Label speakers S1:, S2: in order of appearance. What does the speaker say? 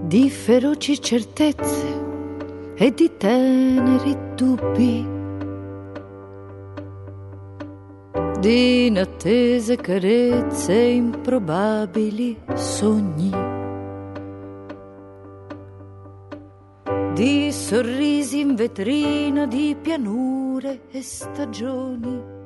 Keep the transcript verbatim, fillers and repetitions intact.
S1: di feroci certezze e di teneri dubbi, di inattese carezze e improbabili sogni, di sorrisi in vetrina, di pianure e stagioni,